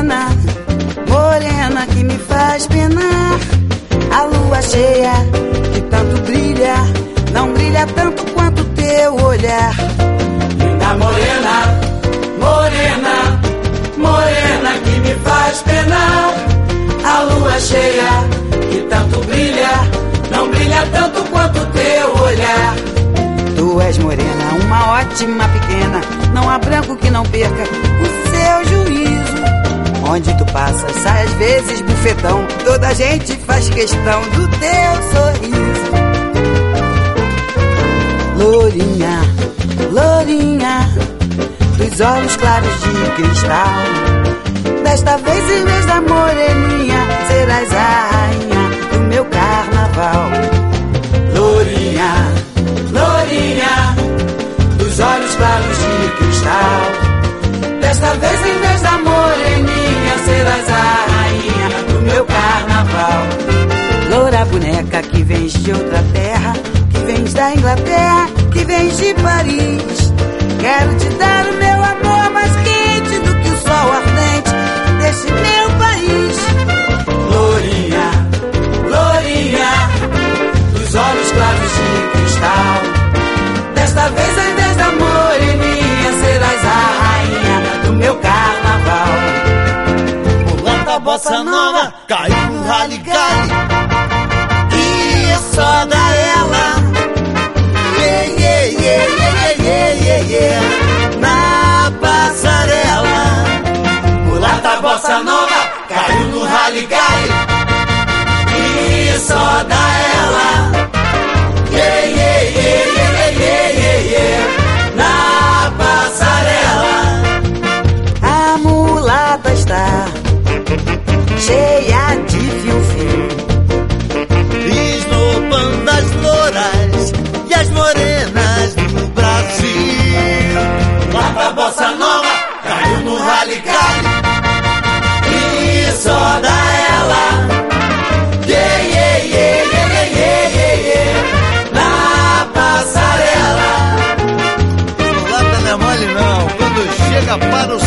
morena, morena que me faz penar. A lua cheia que tanto brilha, não brilha tanto quanto teu olhar. Linda morena, morena, morena que me faz penar. A lua cheia que tanto brilha, não brilha tanto quanto teu olhar. Tu és morena, uma ótima pequena, não há branco que não perca o seu juízo. Onde tu passas, sai às vezes bufetão, toda a gente faz questão do teu sorriso. Lourinha, lourinha, dos olhos claros de cristal, desta vez em vez da moreninha, serás a rainha do meu carnaval. Lourinha, lourinha, dos olhos claros de cristal, desta vez em vez da moreninha, serás a rainha do meu carnaval. Loura boneca que vens de outra terra, que vens da Inglaterra, que vens de Paris, quero te dar o meu amor mais quente do que o sol ardente deste meu país. Lourinha, lourinha, dos olhos claros de cristal, desta vez em vez da moreninha, serás a rainha do meu carnaval. Mulata bossa nova caiu no rally-gally, e é só da ela. Yeah, yeah, yeah, yeah, yeah, yeah, yeah, na passarela. Mulata bossa nova caiu no rally-gally, e só da ela. Yeah, yeah, yeah, yeah, yeah, yeah, yeah, na passarela. A mulata está cheia de fio-fio, esnobando as louras e as morenas do Brasil. Mulata bossa nova caiu no rally-gally, e só da ela. Yeah, yeah, yeah, yeah, yeah, yeah, yeah, na passarela. Mulata não é mole não, quando chega para o